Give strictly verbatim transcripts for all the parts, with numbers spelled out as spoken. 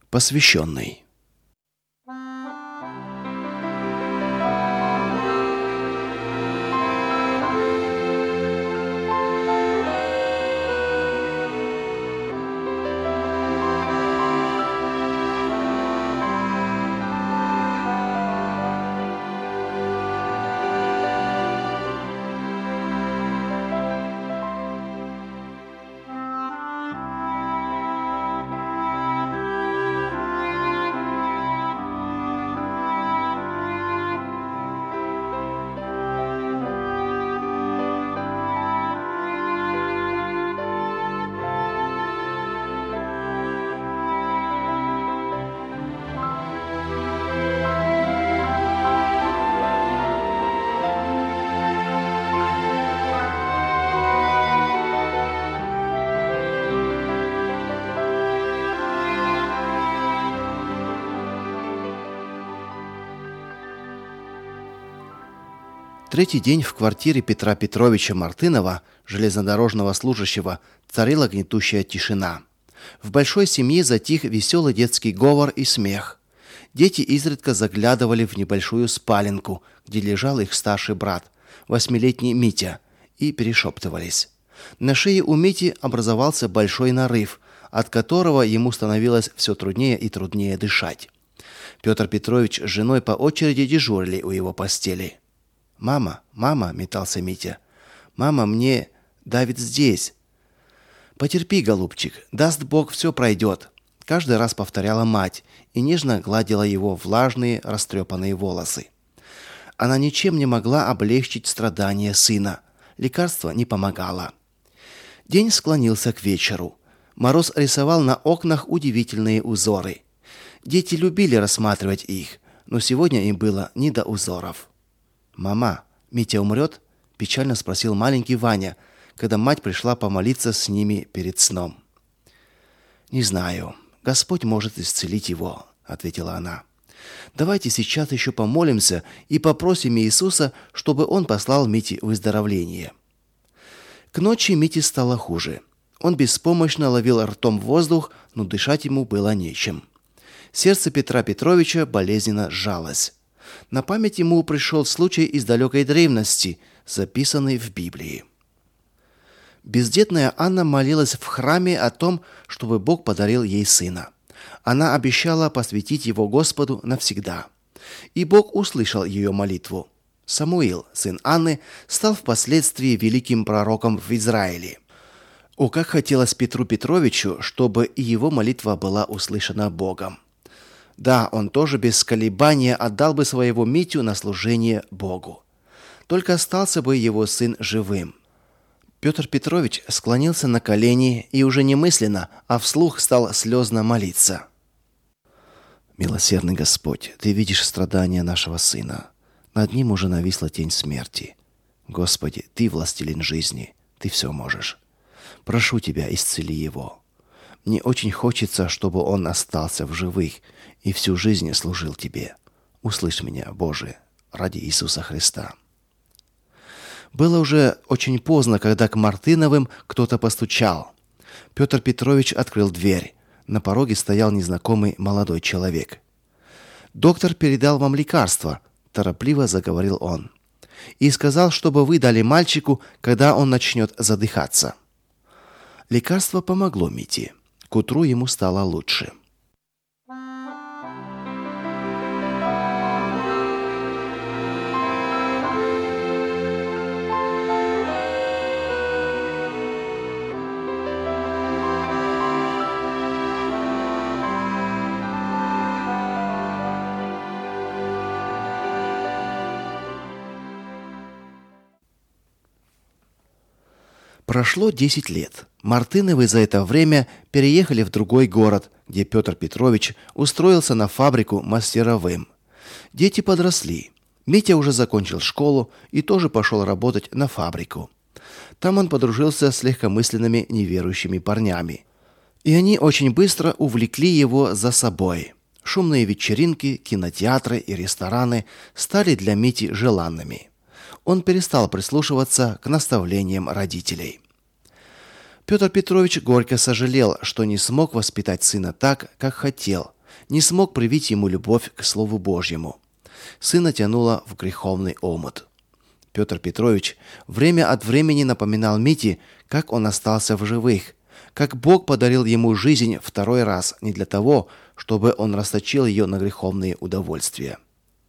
Посвященный. Третий день в квартире Петра Петровича Мартынова, железнодорожного служащего, царила гнетущая тишина. В большой семье затих веселый детский говор и смех. Дети изредка заглядывали в небольшую спаленку, где лежал их старший брат, восьмилетний Митя, и перешептывались. На шее у Мити образовался большой нарыв, от которого ему становилось все труднее и труднее дышать. Петр Петрович с женой по очереди дежурили у его постели. «Мама, мама», — метался Митя, — «мама, мне давит здесь». «Потерпи, голубчик, даст Бог, все пройдет», — каждый раз повторяла мать и нежно гладила его влажные, растрепанные волосы. Она ничем не могла облегчить страдания сына. Лекарство не помогало. День склонился к вечеру. Мороз рисовал на окнах удивительные узоры. Дети любили рассматривать их, но сегодня им было не до узоров. «Мама, Митя умрет?» – печально спросил маленький Ваня, когда мать пришла помолиться с ними перед сном. «Не знаю. Господь может исцелить его», – ответила она. «Давайте сейчас еще помолимся и попросим Иисуса, чтобы он послал Мите выздоровление». К ночи Мите стало хуже. Он беспомощно ловил ртом воздух, но дышать ему было нечем. Сердце Петра Петровича болезненно сжалось. На память ему пришел случай из далекой древности, записанный в Библии. Бездетная Анна молилась в храме о том, чтобы Бог подарил ей сына. Она обещала посвятить его Господу навсегда. И Бог услышал ее молитву. Самуил, сын Анны, стал впоследствии великим пророком в Израиле. О, как хотелось Петру Петровичу, чтобы и его молитва была услышана Богом. Да, он тоже без колебания отдал бы своего Митю на служение Богу. Только остался бы его сын живым. Петр Петрович склонился на колени и уже не мысленно, а вслух стал слезно молиться. «Милосердный Господь, Ты видишь страдания нашего сына. Над ним уже нависла тень смерти. Господи, Ты властелин жизни, Ты все можешь. Прошу Тебя, исцели его. Мне очень хочется, чтобы он остался в живых и всю жизнь служил Тебе. Услышь меня, Боже, ради Иисуса Христа». Было уже очень поздно, когда к Мартыновым кто-то постучал. Петр Петрович открыл дверь. На пороге стоял незнакомый молодой человек. «Доктор передал вам лекарство», – торопливо заговорил он. «И сказал, чтобы вы дали мальчику, когда он начнет задыхаться». Лекарство помогло Мите. К утру ему стало лучше. Прошло десять лет. Мартыновы за это время переехали в другой город, где Петр Петрович устроился на фабрику мастеровым. Дети подросли. Митя уже закончил школу и тоже пошел работать на фабрику. Там он подружился с легкомысленными неверующими парнями. И они очень быстро увлекли его за собой. Шумные вечеринки, кинотеатры и рестораны стали для Мити желанными. Он перестал прислушиваться к наставлениям родителей. Петр Петрович горько сожалел, что не смог воспитать сына так, как хотел, не смог привить ему любовь к Слову Божьему. Сына тянуло в греховный омут. Петр Петрович время от времени напоминал Мите, как он остался в живых, как Бог подарил ему жизнь второй раз не для того, чтобы он расточил ее на греховные удовольствия.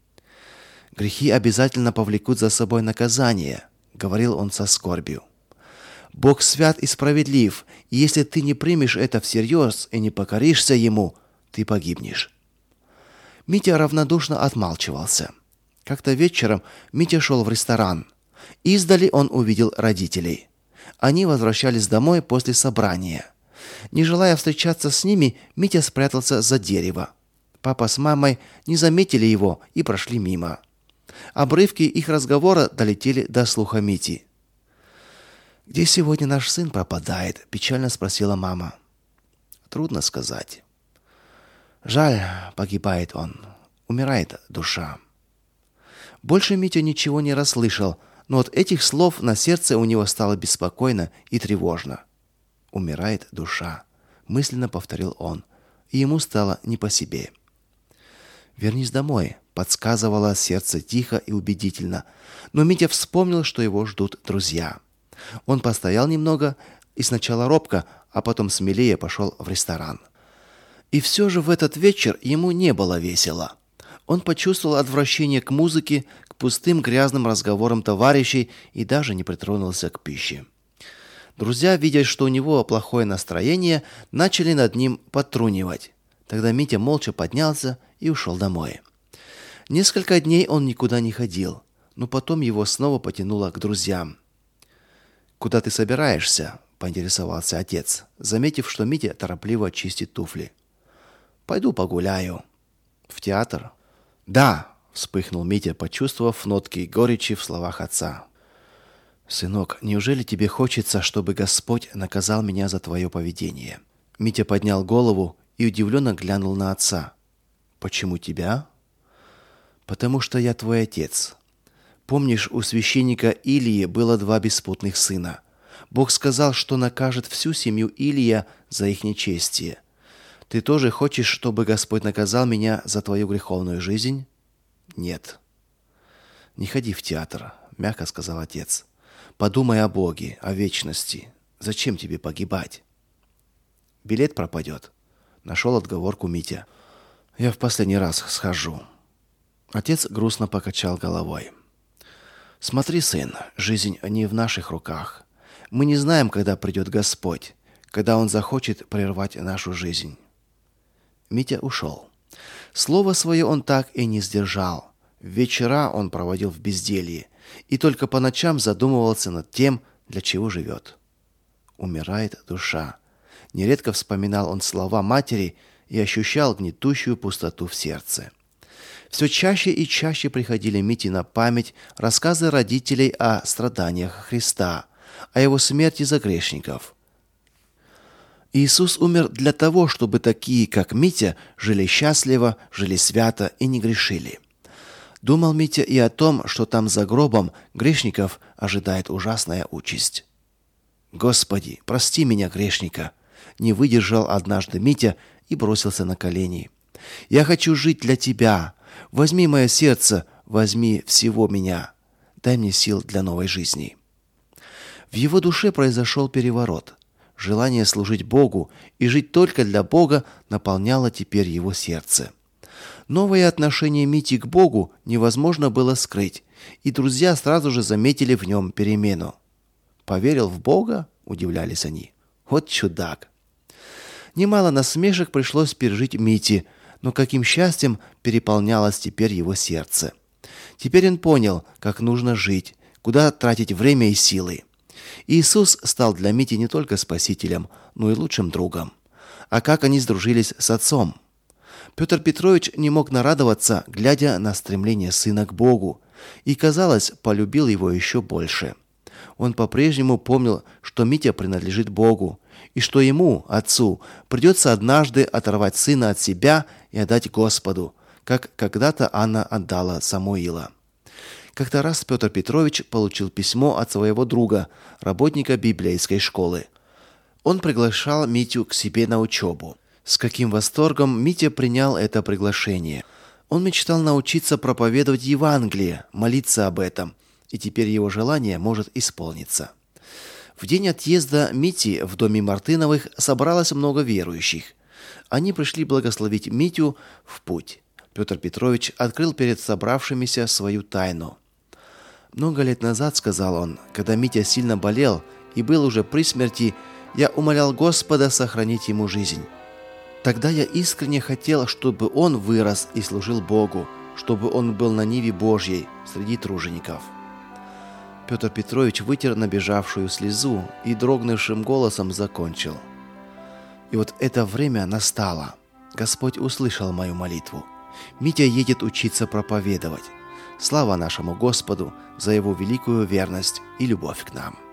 «Грехи обязательно повлекут за собой наказание», — говорил он со скорбью. «Бог свят и справедлив, и если ты не примешь это всерьез и не покоришься Ему, ты погибнешь». Митя равнодушно отмалчивался. Как-то вечером Митя шел в ресторан. Издали он увидел родителей. Они возвращались домой после собрания. Не желая встречаться с ними, Митя спрятался за дерево. Папа с мамой не заметили его и прошли мимо. Обрывки их разговора долетели до слуха Мити. «Где сегодня наш сын пропадает?» – печально спросила мама. «Трудно сказать. Жаль, погибает он. Умирает душа». Больше Митя ничего не расслышал, но от этих слов на сердце у него стало беспокойно и тревожно. «Умирает душа», – мысленно повторил он, и ему стало не по себе. «Вернись домой», – подсказывало сердце тихо и убедительно, но Митя вспомнил, что его ждут друзья. Он постоял немного и сначала робко, а потом смелее пошел в ресторан. И все же в этот вечер ему не было весело. Он почувствовал отвращение к музыке, к пустым грязным разговорам товарищей и даже не притронулся к пище. Друзья, видя, что у него плохое настроение, начали над ним подтрунивать. Тогда Митя молча поднялся и ушел домой. Несколько дней он никуда не ходил, но потом его снова потянуло к друзьям. «Куда ты собираешься?» – поинтересовался отец, заметив, что Митя торопливо чистит туфли. «Пойду погуляю». «В театр?» «Да», – вспыхнул Митя, почувствовав нотки горечи в словах отца. «Сынок, неужели тебе хочется, чтобы Господь наказал меня за твое поведение?» Митя поднял голову и удивленно глянул на отца. «Почему тебя?» «Потому что я твой отец. Помнишь, у священника Илии было два беспутных сына. Бог сказал, что накажет всю семью Илия за их нечестие. Ты тоже хочешь, чтобы Господь наказал меня за твою греховную жизнь?» «Нет». «Не ходи в театр», — мягко сказал отец. «Подумай о Боге, о вечности. Зачем тебе погибать?» «Билет пропадет», — нашел отговорку Митя. «Я в последний раз схожу». Отец грустно покачал головой. «Смотри, сын, жизнь не в наших руках. Мы не знаем, когда придет Господь, когда Он захочет прервать нашу жизнь». Митя ушел. Слово свое он так и не сдержал. Вечера он проводил в безделье и только по ночам задумывался над тем, для чего живет. «Умирает душа». Нередко вспоминал он слова матери и ощущал гнетущую пустоту в сердце. Все чаще и чаще приходили Мите на память рассказы родителей о страданиях Христа, о его смерти за грешников. Иисус умер для того, чтобы такие, как Митя, жили счастливо, жили свято и не грешили. Думал Митя и о том, что там за гробом грешников ожидает ужасная участь. «Господи, прости меня, грешника!» Не выдержал однажды Митя и бросился на колени. «Я хочу жить для Тебя. Возьми мое сердце, возьми всего меня. Дай мне сил для новой жизни». В его душе произошел переворот. Желание служить Богу и жить только для Бога наполняло теперь его сердце. Новое отношение Мити к Богу невозможно было скрыть, и друзья сразу же заметили в нем перемену. «Поверил в Бога?» – удивлялись они. «Вот чудак!» Немало насмешек пришлось пережить Мите, но каким счастьем переполнялось теперь его сердце. Теперь он понял, как нужно жить, куда тратить время и силы. Иисус стал для Мити не только спасителем, но и лучшим другом. А как они сдружились с отцом? Петр Петрович не мог нарадоваться, глядя на стремление сына к Богу, и, казалось, полюбил его еще больше. Он по-прежнему помнил, что Митя принадлежит Богу, и что ему, отцу, придется однажды оторвать сына от себя и отдать Господу, как когда-то Анна отдала Самуила. Как-то раз Петр Петрович получил письмо от своего друга, работника библейской школы. Он приглашал Митю к себе на учебу. С каким восторгом Митя принял это приглашение. Он мечтал научиться проповедовать Евангелие, молиться об этом, и теперь его желание может исполниться. В день отъезда Мити в доме Мартыновых собралось много верующих. Они пришли благословить Митю в путь. Петр Петрович открыл перед собравшимися свою тайну. «Много лет назад, — сказал он, — когда Митя сильно болел и был уже при смерти, я умолял Господа сохранить ему жизнь. Тогда я искренне хотел, чтобы он вырос и служил Богу, чтобы он был на ниве Божьей среди тружеников». Петр Петрович вытер набежавшую слезу и дрогнувшим голосом закончил: «И вот это время настало. Господь услышал мою молитву. Митя едет учиться проповедовать. Слава нашему Господу за его великую верность и любовь к нам».